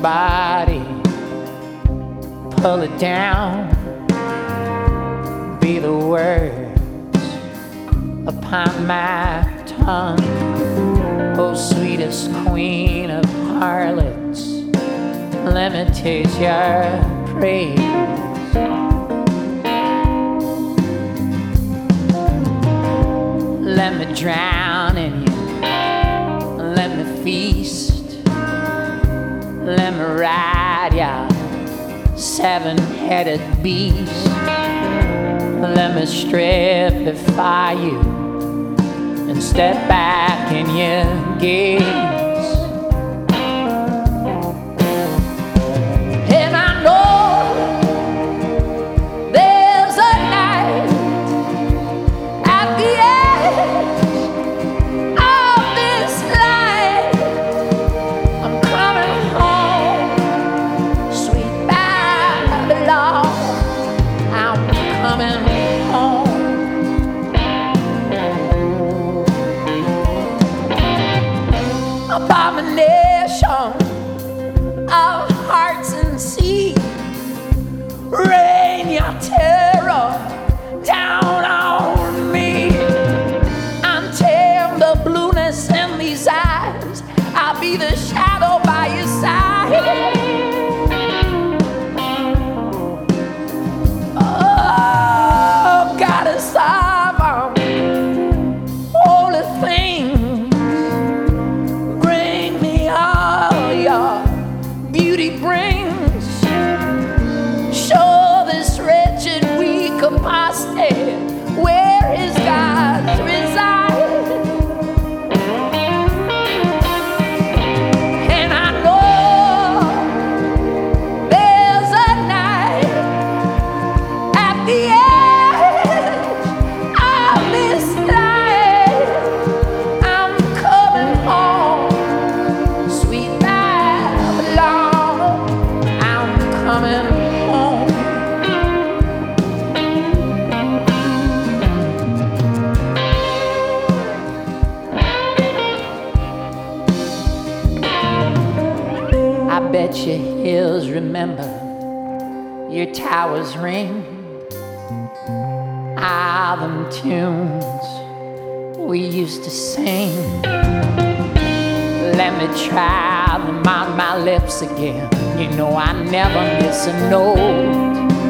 body, pull it down, be the words upon my tongue. Oh, sweetest queen of harlots, let me taste your praise. Let me drown in you, let me feast, let me ride ya seven-headed beast. Let me strip before you and step back in your gaze. And I know there's a night at the end of this life. I'm coming home, sweet Babylon. I'm coming home. Abomination of hearts and sea, rain your terror down on me. Until the blueness in these eyes, I'll be the shadow by your side. Oh, goddess of holy things, bring me all your beauty brings. Show this wretched, weak apostate where his gods reside. And I know there's a night at the end of this life. I'm coming home, sweet Babylon. I'm coming home. I bet your hills remember, your towers ring. All them tunes we used to sing. Let me try them on my lips again. You know I never miss a note.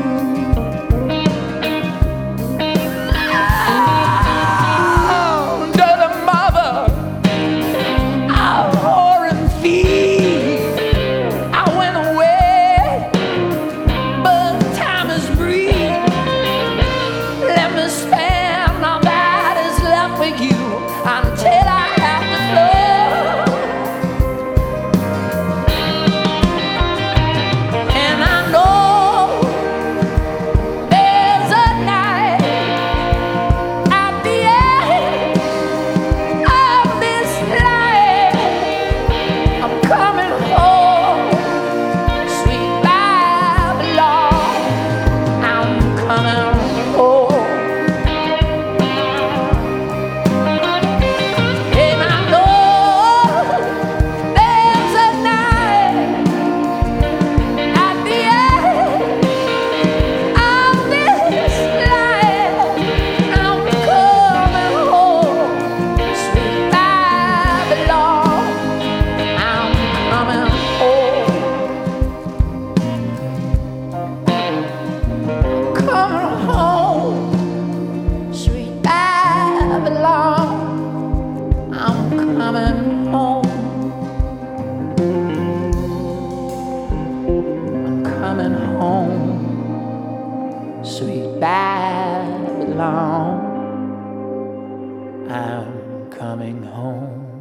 Oh, dirty mother of whore and thief, I went away, but time is brief. Let me spend all that is left with you until I have to go. And I know there's a night at the end of this life. I'm coming home, sweet Babylon. I'm coming home. And I know there's a night at the end of this life. I'm coming home, sweet Babylon. I'm coming home. Coming home, sweet Babylon. I'm coming home. I'm coming home, sweet Babylon. I'm coming home.